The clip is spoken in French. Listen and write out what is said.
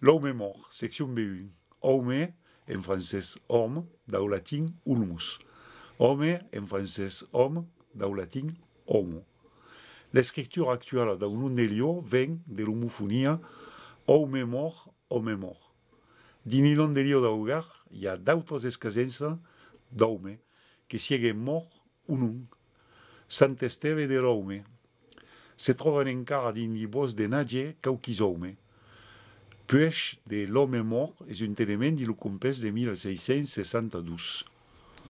L'homme est mort, section B1. Homme, en français homme, dans le latin ulmus. Homme, en français homme, dans le latin homo. L'escripture actuelle d'un Nelio vient de l'homofonia homme est mort, homme est mort. Dins l'Ondelio d'Augar, il y a d'autres escasences d'homme qui siano mort ou non. Sant Esteve de Rome. Se troben encara dins libros de Nadje cauquis homes. Puix de l'homme mort és un element du compès de 1662.